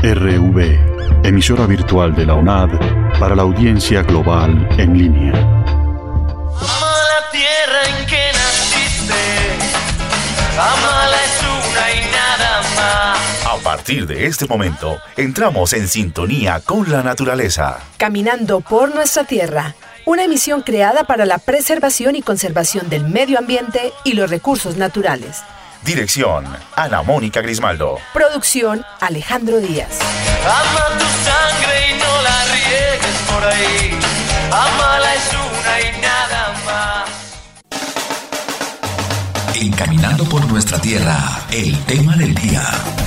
RV, emisora virtual de la UNAD para la audiencia global en línea. Ama la tierra en que naciste, amala es una y nada más. A partir de este momento, entramos en sintonía con la naturaleza. Caminando por nuestra tierra, una emisión creada para la preservación y conservación del medio ambiente y los recursos naturales. Dirección, Ana Mónica Grismaldo. Producción, Alejandro Díaz. Ama tu sangre y no la riegues por ahí, amala es una y nada más. Encaminando por nuestra tierra, el tema del día.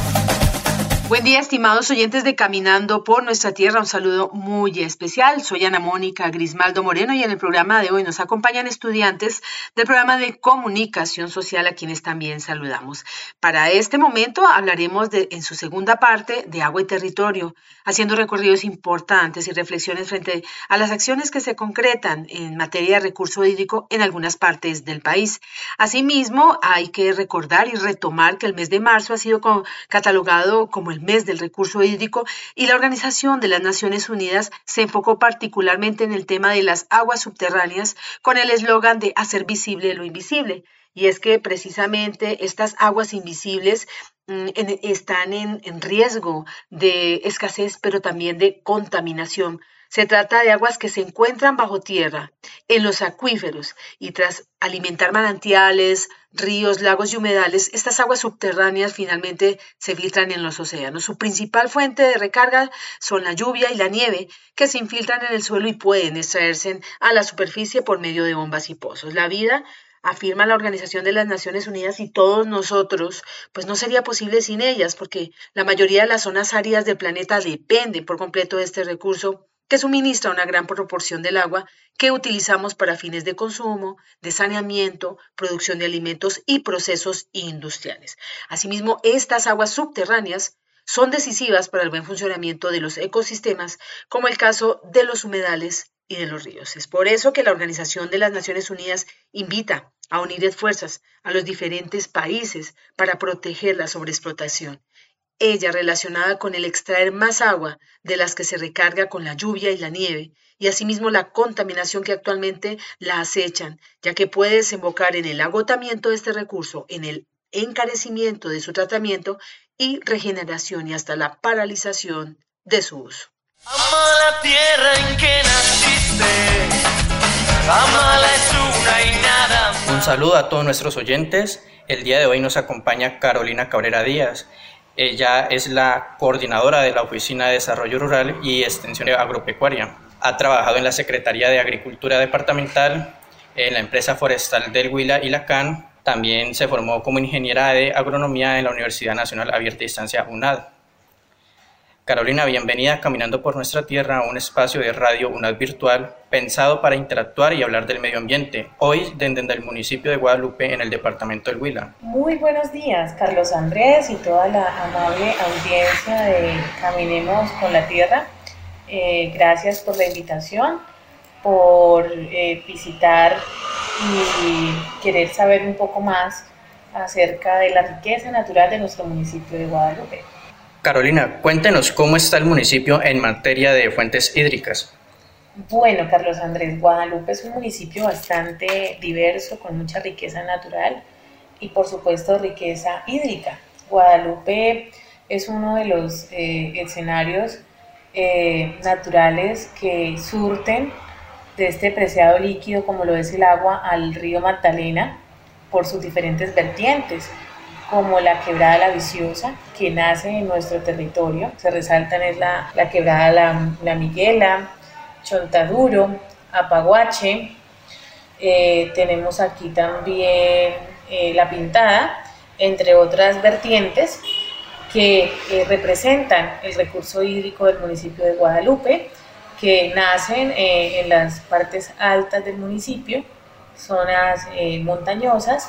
Buen día, estimados oyentes de Caminando por nuestra tierra. Un saludo muy especial. Soy Ana Mónica Grismaldo Moreno y en el programa de hoy nos acompañan estudiantes del programa de comunicación social, a quienes también saludamos. Para este momento hablaremos en su segunda parte de agua y territorio, haciendo recorridos importantes y reflexiones frente a las acciones que se concretan en materia de recurso hídrico en algunas partes del país. Asimismo, hay que recordar y retomar que el mes de marzo ha sido catalogado como el mes del recurso hídrico y la Organización de las Naciones Unidas se enfocó particularmente en el tema de las aguas subterráneas con el eslogan de hacer visible lo invisible. Y es que precisamente estas aguas invisibles están en riesgo de escasez, pero también de contaminación. Se trata de aguas que se encuentran bajo tierra, en los acuíferos, y tras alimentar manantiales, ríos, lagos y humedales, estas aguas subterráneas finalmente se filtran en los océanos. Su principal fuente de recarga son la lluvia y la nieve, que se infiltran en el suelo y pueden extraerse a la superficie por medio de bombas y pozos. La vida, afirma la Organización de las Naciones Unidas, y todos nosotros, pues no sería posible sin ellas, porque la mayoría de las zonas áridas del planeta dependen por completo de este recurso que suministra una gran proporción del agua que utilizamos para fines de consumo, de saneamiento, producción de alimentos y procesos industriales. Asimismo, estas aguas subterráneas son decisivas para el buen funcionamiento de los ecosistemas, como el caso de los humedales y de los ríos. Es por eso que la Organización de las Naciones Unidas invita a unir esfuerzos a los diferentes países para proteger la sobreexplotación. Ella relacionada con el extraer más agua de las que se recarga con la lluvia y la nieve, y asimismo la contaminación que actualmente la acechan, ya que puede desembocar en el agotamiento de este recurso, en el encarecimiento de su tratamiento y regeneración y hasta la paralización de su uso. Ama la tierra en que naciste, amala es una y nada más. Un saludo a todos nuestros oyentes. El día de hoy nos acompaña Carolina Cabrera Díaz. Ella es la coordinadora de la Oficina de Desarrollo Rural y Extensión Agropecuaria. Ha trabajado en la Secretaría de Agricultura Departamental, en la empresa forestal del Huila y la CAN. También se formó como ingeniera de agronomía en la Universidad Nacional Abierta a Distancia UNAD. Carolina, bienvenida a Caminando por nuestra tierra, un espacio de radio UNAD virtual pensado para interactuar y hablar del medio ambiente, hoy desde el municipio de Guadalupe en el departamento del Huila. Muy buenos días, Carlos Andrés y toda la amable audiencia de Caminemos con la Tierra. Gracias por la invitación, por visitar y querer saber un poco más acerca de la riqueza natural de nuestro municipio de Guadalupe. Carolina, cuéntenos cómo está el municipio en materia de fuentes hídricas. Bueno, Carlos Andrés, Guadalupe es un municipio bastante diverso, con mucha riqueza natural y por supuesto riqueza hídrica. Guadalupe es uno de los escenarios naturales que surten de este preciado líquido, como lo es el agua, al río Magdalena por sus diferentes vertientes, como la quebrada La Viciosa, que nace en nuestro territorio. Se resaltan es la quebrada La Miguela, Chontaduro, Apaguache. Tenemos aquí también La Pintada, entre otras vertientes que representan el recurso hídrico del municipio de Guadalupe, que nacen en las partes altas del municipio, zonas montañosas,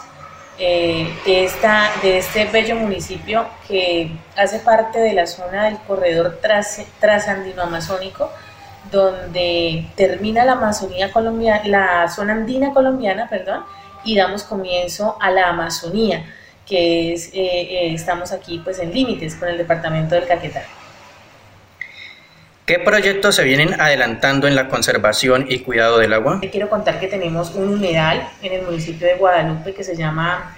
de este bello municipio que hace parte de la zona del corredor trasandino-amazónico, donde termina la Amazonía colombiana, la zona andina colombiana, y damos comienzo a la Amazonía, que es, estamos aquí pues en límites con el departamento del Caquetá. ¿Qué proyectos se vienen adelantando en la conservación y cuidado del agua? Te quiero contar que tenemos un humedal en el municipio de Guadalupe que se llama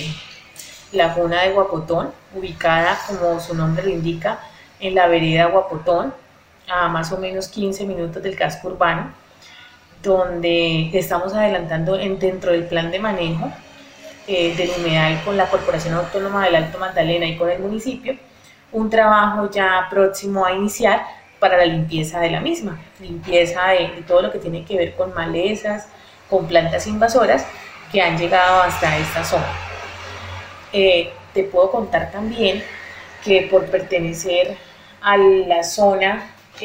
Laguna de Guapotón, ubicada, como su nombre lo indica, en la vereda Guapotón, a más o menos 15 minutos del casco urbano, donde estamos adelantando dentro del plan de manejo del humedal con la Corporación Autónoma del Alto Magdalena y con el municipio, un trabajo ya próximo a iniciar para la limpieza de la misma, limpieza de todo lo que tiene que ver con malezas, con plantas invasoras que han llegado hasta esta zona. Te puedo contar también que por pertenecer a la zona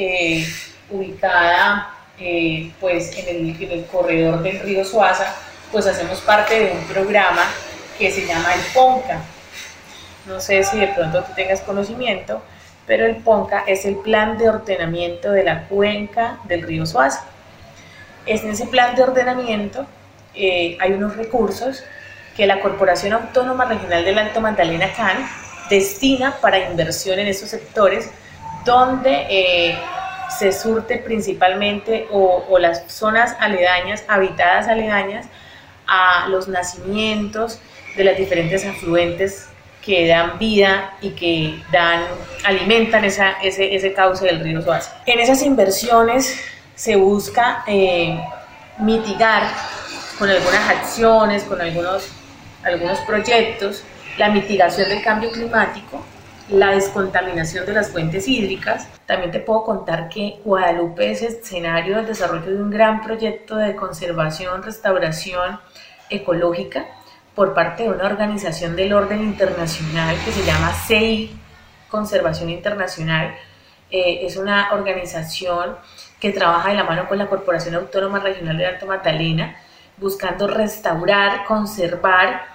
ubicada pues en el corredor del río Suaza, pues hacemos parte de un programa que se llama el PONCA. No sé si de pronto tú tengas conocimiento, pero el PONCA es el Plan de Ordenamiento de la Cuenca del río Suaza. En ese plan de ordenamiento hay unos recursos que la Corporación Autónoma Regional del Alto Magdalena CAN destina para inversión en esos sectores donde se surte principalmente o las zonas aledañas, habitadas aledañas a los nacimientos de las diferentes afluentes que dan vida y que alimentan ese cauce del río Suaza. En esas inversiones se busca mitigar con algunas acciones, con algunos proyectos, la mitigación del cambio climático, la descontaminación de las fuentes hídricas. También te puedo contar que Guadalupe es escenario del desarrollo de un gran proyecto de conservación, restauración ecológica por parte de una organización del orden internacional que se llama CEI, Conservación Internacional. Es una organización que trabaja de la mano con la Corporación Autónoma Regional del Alto Magdalena, buscando restaurar, conservar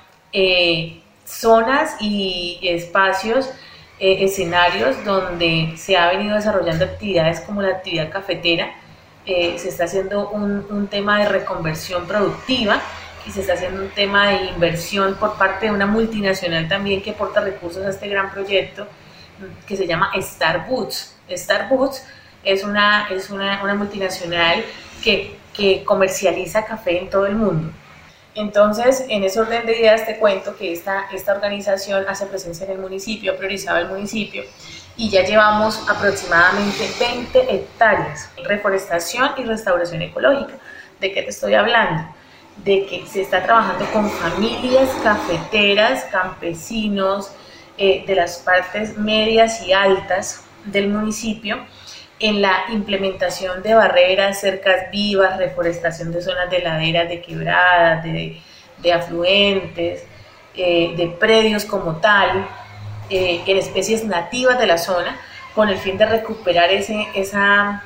zonas y espacios, escenarios donde se ha venido desarrollando actividades como la actividad cafetera. Se está haciendo un tema de reconversión productiva y se está haciendo un tema de inversión por parte de una multinacional también que aporta recursos a este gran proyecto que se llama Starbucks. Starbucks es una multinacional que comercializa café en todo el mundo. Entonces, en ese orden de ideas te cuento que esta organización hace presencia en el municipio, ha priorizado el municipio y ya llevamos aproximadamente 20 hectáreas de reforestación y restauración ecológica. ¿De qué te estoy hablando? De que se está trabajando con familias cafeteras, campesinos de las partes medias y altas del municipio en la implementación de barreras, cercas vivas, reforestación de zonas de laderas, de quebradas, de afluentes, de predios como tal, en especies nativas de la zona, con el fin de recuperar esa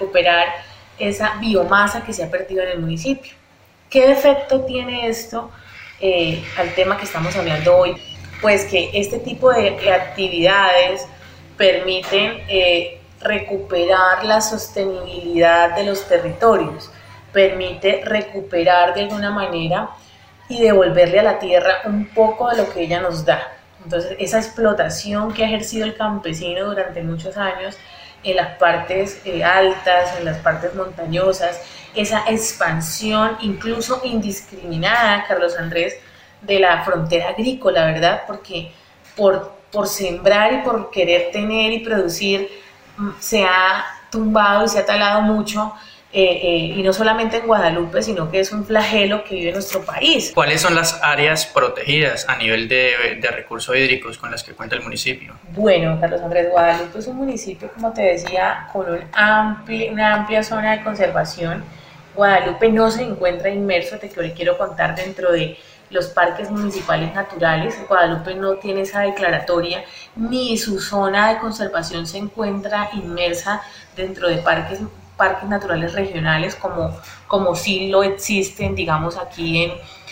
biomasa que se ha perdido en el municipio. ¿Qué efecto tiene esto al tema que estamos hablando hoy? Pues que este tipo de actividades permiten recuperar la sostenibilidad de los territorios, permite recuperar de alguna manera y devolverle a la tierra un poco de lo que ella nos da. Entonces, esa explotación que ha ejercido el campesino durante muchos años en las partes altas, en las partes montañosas, esa expansión incluso indiscriminada, Carlos Andrés, de la frontera agrícola, ¿verdad? Porque por sembrar y por querer tener y producir se ha tumbado y se ha talado mucho, y no solamente en Guadalupe, sino que es un flagelo que vive nuestro país. ¿Cuáles son las áreas protegidas a nivel de recursos hídricos con las que cuenta el municipio? Bueno, Carlos Andrés, Guadalupe es un municipio, como te decía, con una amplia zona de conservación. Guadalupe no se encuentra inmerso, te quiero contar, dentro de los parques municipales naturales. Guadalupe no tiene esa declaratoria, ni su zona de conservación se encuentra inmersa dentro de parques naturales regionales, como sí lo existen, digamos, aquí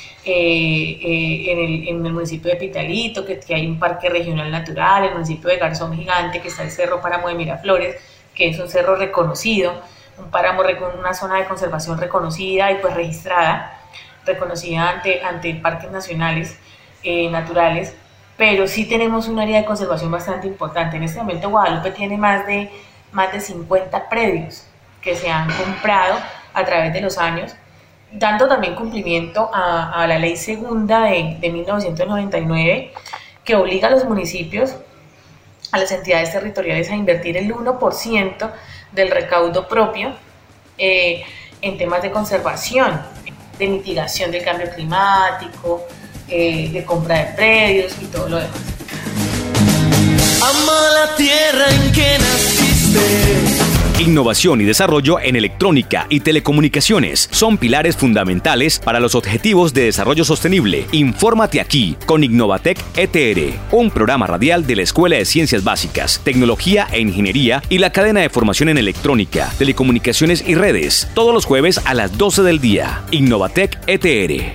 en el municipio de Pitalito, que hay un parque regional natural, el municipio de Garzón Gigante, que está el Cerro Páramo de Miraflores, que es un cerro reconocido, un páramo, una zona de conservación reconocida y pues registrada ante parques nacionales naturales, pero sí tenemos un área de conservación bastante importante. En este momento Guadalupe tiene más de más de 50 predios que se han comprado a través de los años, dando también cumplimiento a la ley segunda de 1999, que obliga a los municipios, a las entidades territoriales, a invertir el 1% del recaudo propio en temas de conservación, de mitigación del cambio climático, de compra de predios y todo lo demás. Ama la tierra en que naciste. Innovación y desarrollo en electrónica y telecomunicaciones son pilares fundamentales para los objetivos de desarrollo sostenible. Infórmate aquí con Innovatec ETR, un programa radial de la Escuela de Ciencias Básicas, Tecnología e Ingeniería y la cadena de formación en electrónica, telecomunicaciones y redes, todos los jueves a las 12 del día. Innovatec ETR.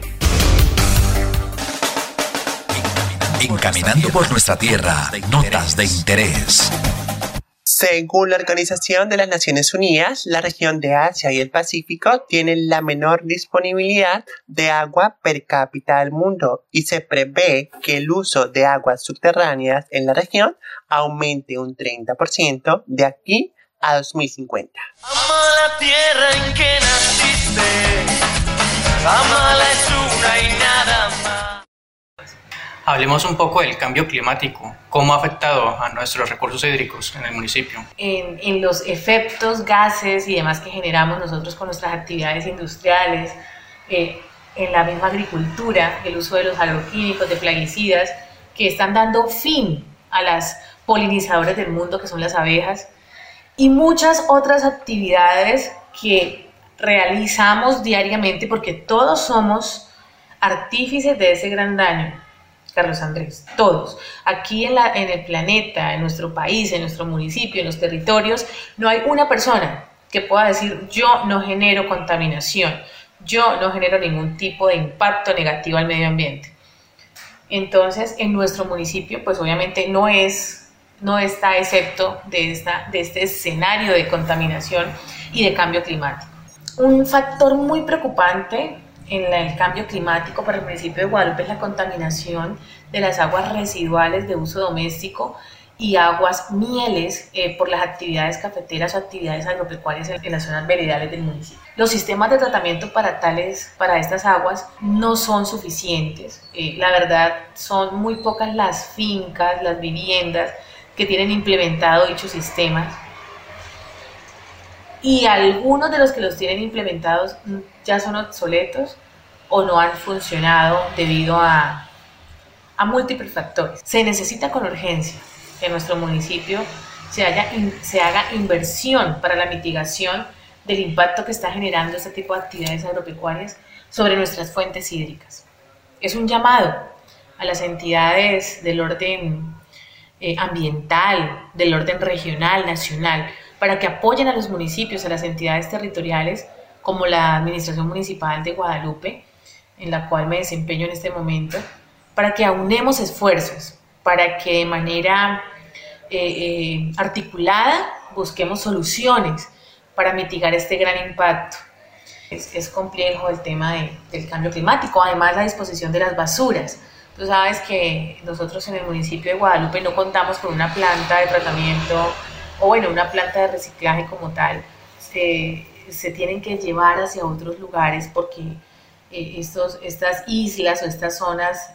Encaminando por nuestra tierra, notas de interés. Según la Organización de las Naciones Unidas, la región de Asia y el Pacífico tiene la menor disponibilidad de agua per cápita del mundo y se prevé que el uso de aguas subterráneas en la región aumente un 30% de aquí a 2050. Ama la tierra en que naciste, amala es una y nada más. Hablemos un poco del cambio climático, cómo ha afectado a nuestros recursos hídricos en el municipio. En los efectos, gases y demás que generamos nosotros con nuestras actividades industriales, en la misma agricultura, el uso de los agroquímicos, de plaguicidas, que están dando fin a las polinizadoras del mundo, que son las abejas, y muchas otras actividades que realizamos diariamente, porque todos somos artífices de ese gran daño. Carlos Andrés, todos. Aquí en el planeta, en nuestro país, en nuestro municipio, en los territorios, no hay una persona que pueda decir yo no genero contaminación, yo no genero ningún tipo de impacto negativo al medio ambiente. Entonces, en nuestro municipio, pues obviamente no está excepto de este escenario de contaminación y de cambio climático. Un factor muy preocupante en el cambio climático para el municipio de Guadalupe es la contaminación de las aguas residuales de uso doméstico y aguas mieles por las actividades cafeteras o actividades agropecuarias en las zonas veredales del municipio. Los sistemas de tratamiento para estas aguas no son suficientes. La verdad, son muy pocas las fincas, las viviendas que tienen implementado dichos sistemas. Y algunos de los que los tienen implementados ya son obsoletos o no han funcionado debido a múltiples factores. Se necesita con urgencia que en nuestro municipio se haga inversión para la mitigación del impacto que está generando este tipo de actividades agropecuarias sobre nuestras fuentes hídricas. Es un llamado a las entidades del orden ambiental, del orden regional, nacional, para que apoyen a los municipios, a las entidades territoriales, como la Administración Municipal de Guadalupe, en la cual me desempeño en este momento, para que aunemos esfuerzos, para que de manera articulada busquemos soluciones para mitigar este gran impacto. Es complejo el tema del cambio climático, además la disposición de las basuras. Tú sabes que nosotros en el municipio de Guadalupe no contamos con una planta de tratamiento o una planta de reciclaje como tal. Se tienen que llevar hacia otros lugares porque estas islas o estas zonas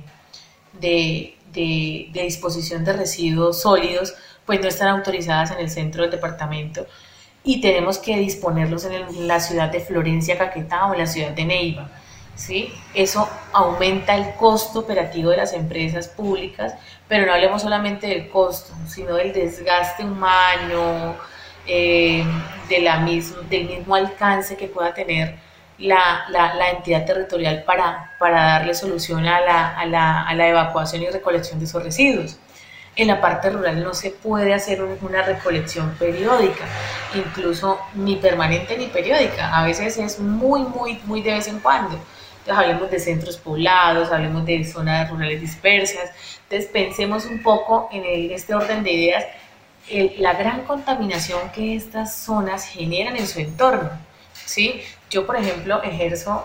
de disposición de residuos sólidos pues no están autorizadas en el centro del departamento y tenemos que disponerlos en la ciudad de Florencia, Caquetá o en la ciudad de Neiva, ¿sí? Eso aumenta el costo operativo de las empresas públicas, pero no hablemos solamente del costo, sino del desgaste humano, del mismo alcance que pueda tener la entidad territorial para darle solución a la evacuación y recolección de esos residuos. En la parte rural no se puede hacer una recolección periódica, incluso ni permanente ni periódica, a veces es muy de vez en cuando. Entonces hablemos de centros poblados, hablemos de zonas rurales dispersas. Entonces pensemos un poco en este orden de ideas, la gran contaminación que estas zonas generan en su entorno, ¿sí? Yo, por ejemplo, ejerzo,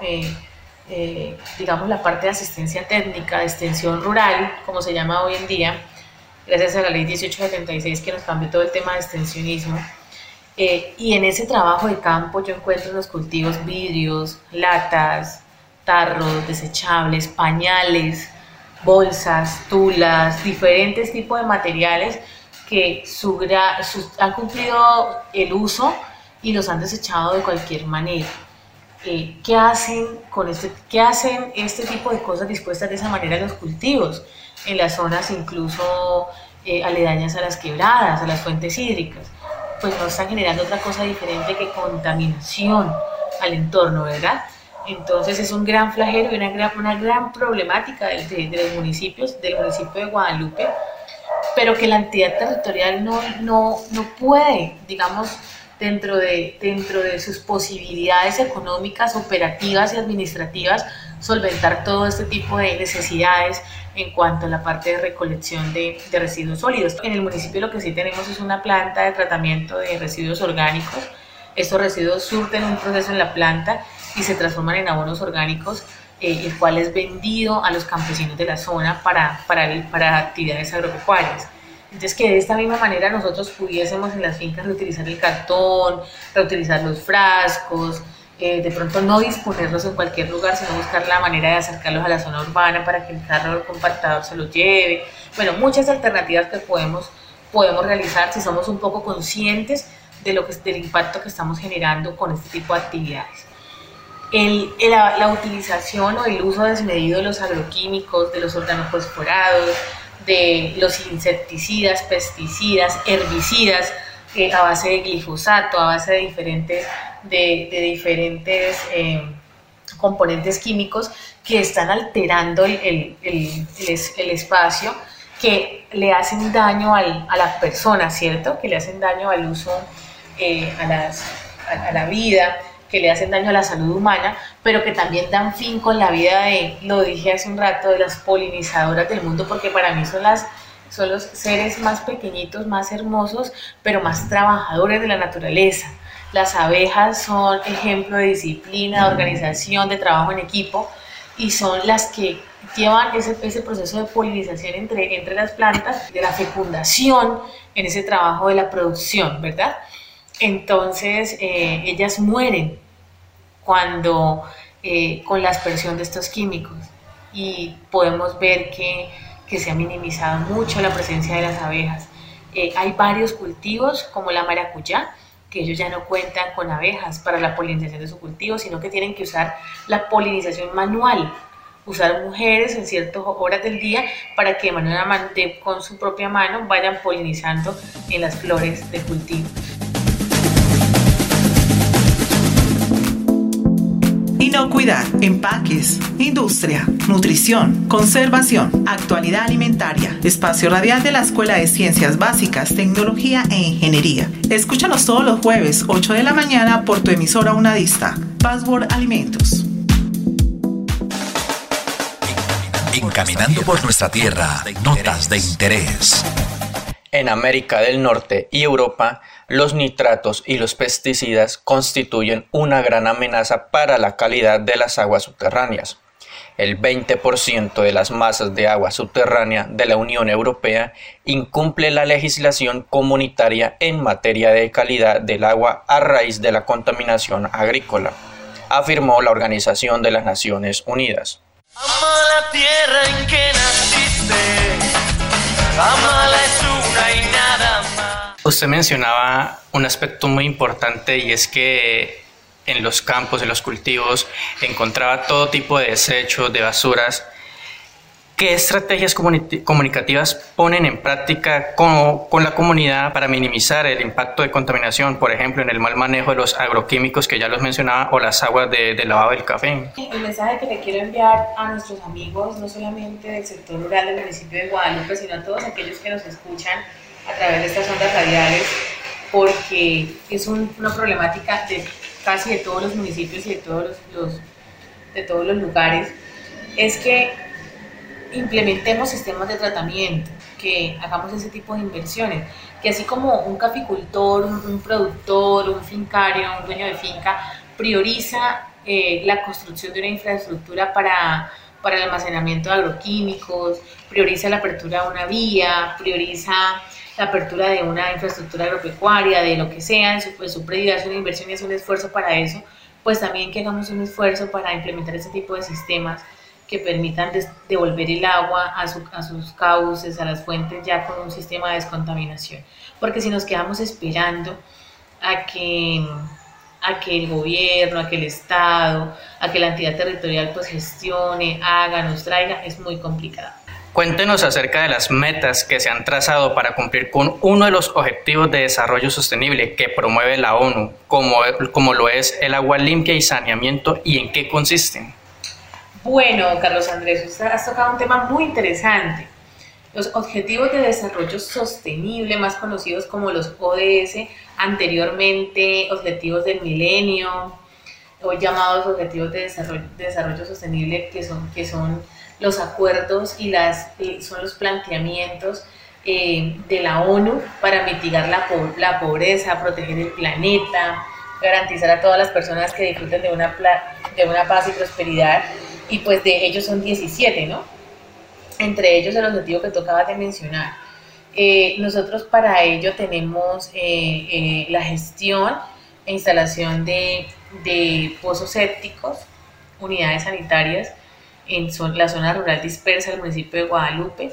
digamos, la parte de asistencia técnica, de extensión rural, como se llama hoy en día, gracias a la ley 1876 que nos cambió todo el tema de extensionismo. Y en ese trabajo de campo yo encuentro en los cultivos vidrios, latas, tarros, desechables, pañales, bolsas, tulas, diferentes tipos de materiales que han cumplido el uso y los han desechado de cualquier manera. ¿Qué hacen este tipo de cosas dispuestas de esa manera en los cultivos? En las zonas incluso aledañas a las quebradas, a las fuentes hídricas, pues no están generando otra cosa diferente que contaminación al entorno, ¿verdad? Entonces es un gran flagelo y una gran problemática de los municipios, del municipio de Guadalupe, pero que la entidad territorial no puede, digamos, dentro de sus posibilidades económicas, operativas y administrativas, solventar todo este tipo de necesidades en cuanto a la parte de recolección de residuos sólidos. En el municipio lo que sí tenemos es una planta de tratamiento de residuos orgánicos. Estos residuos surten un proceso en la planta y se transforman en abonos orgánicos, el cual es vendido a los campesinos de la zona para actividades agropecuarias. Entonces, que de esta misma manera nosotros pudiésemos en las fincas reutilizar el cartón, reutilizar los frascos, de pronto no disponerlos en cualquier lugar, sino buscar la manera de acercarlos a la zona urbana para que el carro compactador se los lleve. Bueno, muchas alternativas que podemos realizar si somos un poco conscientes del impacto que estamos generando con este tipo de actividades. La utilización o el uso desmedido de los agroquímicos, de los organofosforados, de los insecticidas, pesticidas, herbicidas, a base de glifosato, a base de diferentes componentes químicos que están alterando el espacio, que le hacen daño a la persona, ¿cierto? Que le hacen daño al uso, a la vida, que le hacen daño a la salud humana, pero que también dan fin con la vida lo dije hace un rato, de las polinizadoras del mundo, porque para mí son los seres más pequeñitos, más hermosos, pero más trabajadores de la naturaleza. Las abejas son ejemplo de disciplina, de organización, de trabajo en equipo, y son las que llevan ese proceso de polinización entre las plantas, de la fecundación, en ese trabajo de la producción, ¿verdad? Entonces, ellas mueren con la aspersión de estos químicos, y podemos ver que se ha minimizado mucho la presencia de las abejas. Hay varios cultivos como la maracuyá, que ellos ya no cuentan con abejas para la polinización de su cultivo, sino que tienen que usar la polinización manual, usar mujeres en ciertas horas del día para que con su propia mano vayan polinizando en las flores del cultivo. Inocuidad, empaques, industria, nutrición, conservación, actualidad alimentaria. Espacio radial de la Escuela de Ciencias Básicas, Tecnología e Ingeniería. Escúchanos todos los jueves, 8 de la mañana, por tu emisora Unadista. Password Alimentos. Encaminando por nuestra tierra, notas de interés. En América del Norte y Europa, los nitratos y los pesticidas constituyen una gran amenaza para la calidad de las aguas subterráneas. El 20% de las masas de agua subterránea de la Unión Europea incumple la legislación comunitaria en materia de calidad del agua a raíz de la contaminación agrícola, afirmó la Organización de las Naciones Unidas. Ama la tierra en que naciste, amala es una y nada más. Usted mencionaba un aspecto muy importante, y es que en los campos, en los cultivos, encontraba todo tipo de desechos, de basuras. ¿Qué estrategias comunicativas ponen en práctica con la comunidad para minimizar el impacto de contaminación, por ejemplo, en el mal manejo de los agroquímicos que ya los mencionaba, o las aguas de lavado del café? El mensaje que le quiero enviar a nuestros amigos, no solamente del sector rural del municipio de Guadalupe, sino a todos aquellos que nos escuchan a través de estas ondas radiales, porque es una problemática de casi de todos los municipios y de todos los lugares, es que implementemos sistemas de tratamiento, que hagamos ese tipo de inversiones, que así como un caficultor, un productor, un fincario, un dueño de finca prioriza la construcción de una infraestructura para para el almacenamiento de agroquímicos, prioriza la apertura de una vía, prioriza la apertura de una infraestructura agropecuaria, de lo que sea, en su predio hace una inversión y hace un esfuerzo para eso, pues también que hagamos un esfuerzo para implementar ese tipo de sistemas que permitan devolver el agua a sus cauces, a las fuentes, ya con un sistema de descontaminación. Porque si nos quedamos esperando a que el gobierno, a que el Estado, a que la entidad territorial pues gestione, haga, nos traiga, es muy complicado. Cuéntenos acerca de las metas que se han trazado para cumplir con uno de los objetivos de desarrollo sostenible que promueve la ONU, como lo es el agua limpia y saneamiento, y en qué consisten. Bueno, Carlos Andrés, usted has tocado un tema muy interesante. Los Objetivos de Desarrollo Sostenible, más conocidos como los ODS, anteriormente Objetivos del Milenio, hoy llamados Objetivos de Desarrollo Sostenible, que son los acuerdos y son los planteamientos de la ONU para mitigar la pobreza, proteger el planeta, garantizar a todas las personas que disfruten de una paz y prosperidad, y pues de ellos son 17, ¿no? Entre ellos el objetivo que tú acabas de mencionar. Nosotros para ello tenemos la gestión e instalación de pozos sépticos, unidades sanitarias en la zona rural dispersa del municipio de Guadalupe.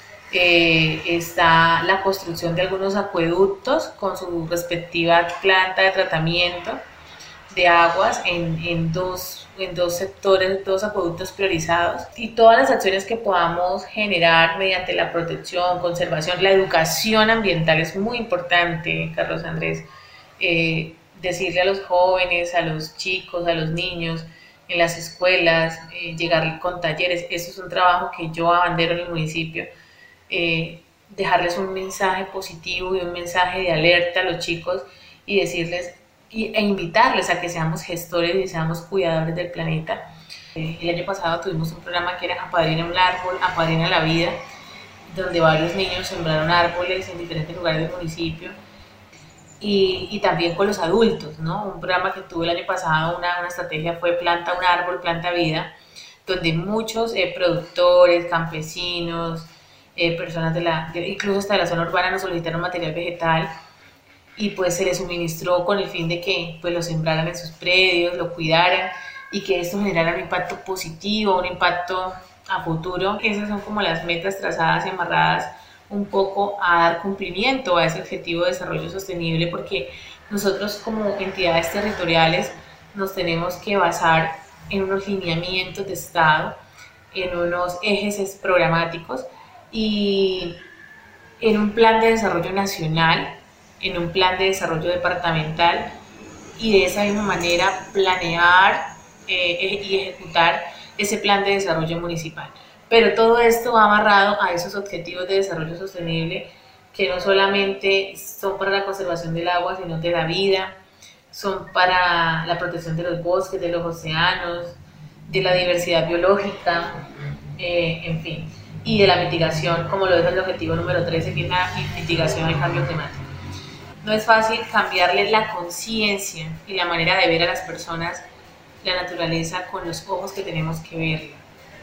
Está la construcción de algunos acueductos con su respectiva planta de tratamiento de aguas en dos sectores, dos acueductos priorizados, y todas las acciones que podamos generar mediante la protección, conservación, la educación ambiental es muy importante, Carlos Andrés. Decirle a los jóvenes, a los chicos, a los niños en las escuelas, llegar con talleres, eso es un trabajo que yo abandero en el municipio, dejarles un mensaje positivo y un mensaje de alerta a los chicos y decirles e invitarles a que seamos gestores y seamos cuidadores del planeta. El año pasado tuvimos un programa que era Apadrina un árbol, Apadrina la vida, donde varios niños sembraron árboles en diferentes lugares del municipio, y también con los adultos, ¿no? Un programa que tuve el año pasado, una estrategia fue Planta un árbol, planta vida, donde muchos productores, campesinos, personas incluso hasta de la zona urbana nos solicitaron material vegetal, y pues se les suministró con el fin de que pues lo sembraran en sus predios, lo cuidaran y que esto generara un impacto positivo, un impacto a futuro. Esas son como las metas trazadas y amarradas un poco a dar cumplimiento a ese objetivo de desarrollo sostenible, porque nosotros como entidades territoriales nos tenemos que basar en unos lineamientos de Estado, en unos ejes programáticos y en un plan de desarrollo nacional, en un plan de desarrollo departamental, y de esa misma manera planear y ejecutar ese plan de desarrollo municipal. Pero todo esto va amarrado a esos objetivos de desarrollo sostenible que no solamente son para la conservación del agua, sino de la vida, son para la protección de los bosques, de los océanos, de la diversidad biológica, en fin, y de la mitigación, como lo es el objetivo número 13, que es la mitigación del cambio climático. No es fácil cambiarle la conciencia y la manera de ver a las personas la naturaleza con los ojos que tenemos que verla,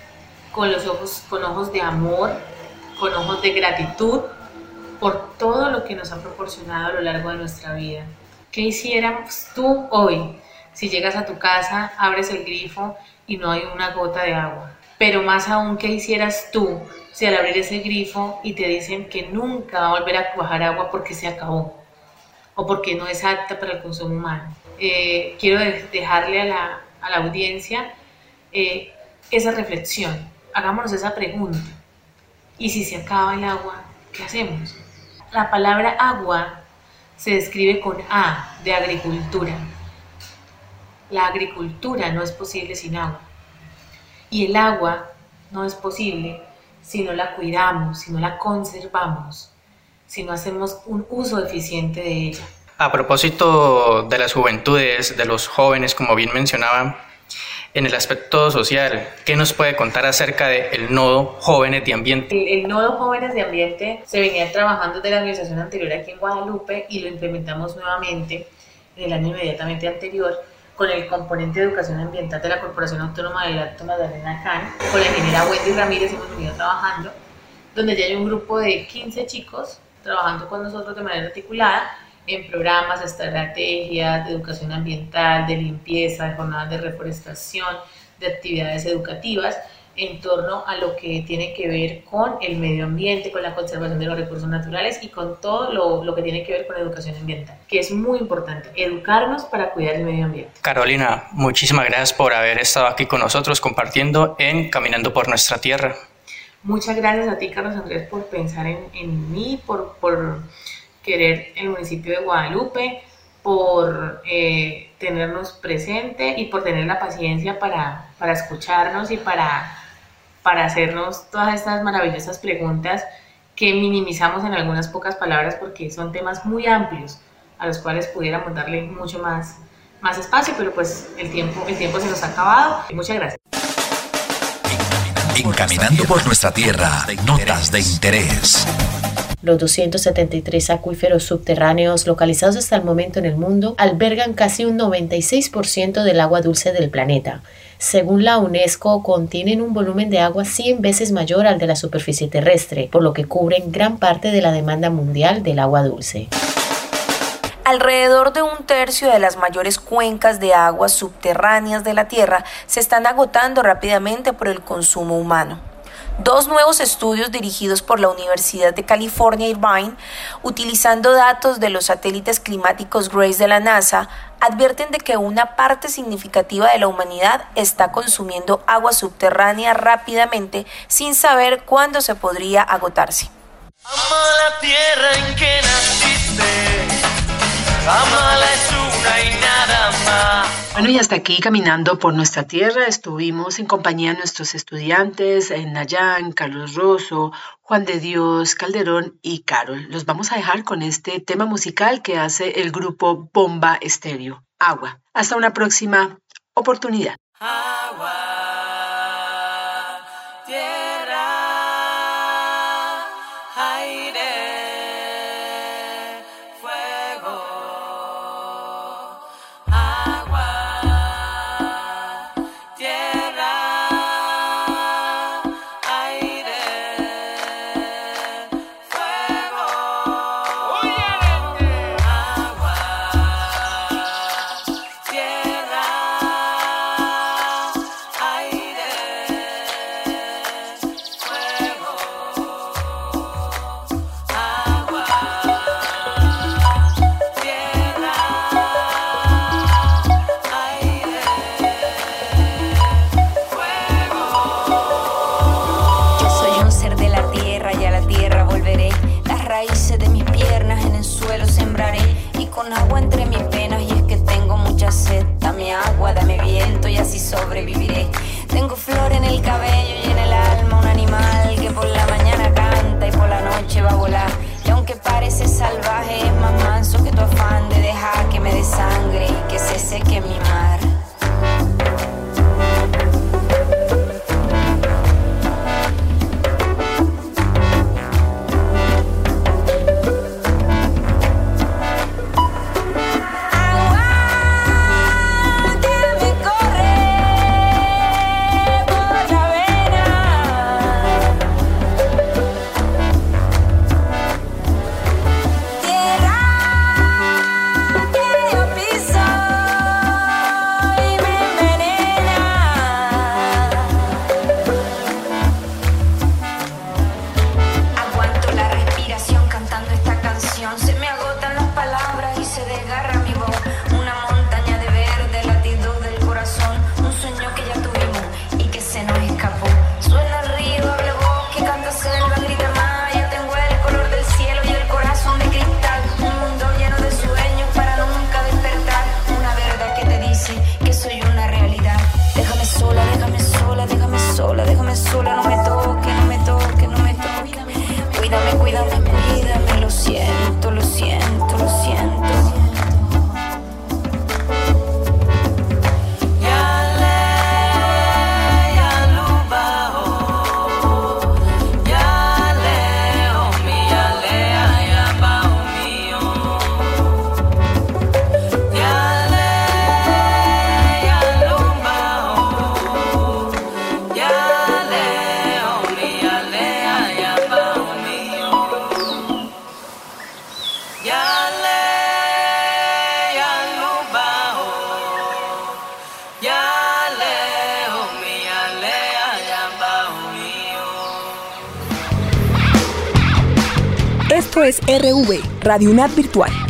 con ojos de amor, con ojos de gratitud por todo lo que nos ha proporcionado a lo largo de nuestra vida. ¿Qué hiciéramos tú hoy si llegas a tu casa, abres el grifo y no hay una gota de agua? Pero más aún, ¿qué hicieras tú si al abrir ese grifo y te dicen que nunca va a volver a bajar agua porque se acabó o porque no es apta para el consumo humano? Quiero dejarle a la audiencia esa reflexión. Hagámonos esa pregunta. ¿Y si se acaba el agua, qué hacemos? La palabra agua se describe con A, de agricultura. La agricultura no es posible sin agua. Y el agua no es posible si no la cuidamos, si no la conservamos, si no hacemos un uso eficiente de ella. A propósito de las juventudes, de los jóvenes, como bien mencionaba, en el aspecto social, ¿qué nos puede contar acerca del Nodo Jóvenes de Ambiente? El Nodo Jóvenes de Ambiente se venía trabajando desde la organización anterior aquí en Guadalupe y lo implementamos nuevamente en el año inmediatamente anterior con el componente de educación ambiental de la Corporación Autónoma del Alto Magdalena CAN, con la ingeniera Wendy Ramírez hemos venido trabajando, donde ya hay un grupo de 15 chicos trabajando con nosotros de manera articulada en programas, estrategias de educación ambiental, de limpieza, de jornadas de reforestación, de actividades educativas en torno a lo que tiene que ver con el medio ambiente, con la conservación de los recursos naturales y con todo lo que tiene que ver con la educación ambiental, que es muy importante, educarnos para cuidar el medio ambiente. Carolina, muchísimas gracias por haber estado aquí con nosotros compartiendo en Caminando por Nuestra Tierra. Muchas gracias a ti, Carlos Andrés, por pensar en mí, por querer el municipio de Guadalupe, por tenernos presente y por tener la paciencia para escucharnos y para hacernos todas estas maravillosas preguntas que minimizamos en algunas pocas palabras porque son temas muy amplios a los cuales pudiéramos darle mucho más espacio, pero pues el tiempo se nos ha acabado. Muchas gracias. En Caminando por Nuestra Tierra, notas de interés. Los 273 acuíferos subterráneos localizados hasta el momento en el mundo albergan casi un 96% del agua dulce del planeta. Según la UNESCO, contienen un volumen de agua 100 veces mayor al de la superficie terrestre, por lo que cubren gran parte de la demanda mundial del agua dulce. Alrededor de un tercio de las mayores cuencas de aguas subterráneas de la Tierra se están agotando rápidamente por el consumo humano. 2 nuevos estudios dirigidos por la Universidad de California, Irvine, utilizando datos de los satélites climáticos GRACE de la NASA, advierten de que una parte significativa de la humanidad está consumiendo agua subterránea rápidamente sin saber cuándo se podría agotarse. Ama la tierra en que naciste, amala es una y nada más. Bueno, y hasta aquí Caminando por Nuestra Tierra estuvimos en compañía de nuestros estudiantes, Nayan, Carlos Rosso, Juan de Dios, Calderón y Carol. Los vamos a dejar con este tema musical que hace el grupo Bomba Estéreo, Agua. Hasta una próxima oportunidad. Agua, tierra, aire, fuego. Agua, tierra, aire, fuego. Agua, tierra, aire, fuego. Agua, tierra, aire, fuego. Yo soy un ser de la tierra y a la tierra volveré. Las raíces de mis piernas en el suelo sembraré. Y con agua entre mis penas, y es que tengo mucha sed. Dame agua, dame viento y así sobreviviré. Tengo flor en el cabello y en el alma, un animal que por la mañana canta y por la noche va a volar. Y aunque parece salvaje, es más manso que tu afán de dejar que me desangre y que se seque mi mar. Aguanto la respiración cantando esta canción. Se me agotan las palabras y se desgarra mi voz. Una montaña de verde, latido del corazón. Un sueño que ya tuvimos y que se nos escapó. Suena el río, habla bosque, canta selva, grita mar. Ya tengo el color del cielo y el corazón de cristal. Un mundo lleno de sueños para nunca despertar. Una verdad que te dice que soy una realidad. Déjame sola, déjame sola, déjame sola, déjame sola. No me toque, no me toque, no me toque. Cuídame, cuídame, cuídame. Lo siento, lo siento, lo siento. Yale, yalubao, yale, omi, yale, ayabao mío. Yale, Esto es RV, Radio UNAD Virtual.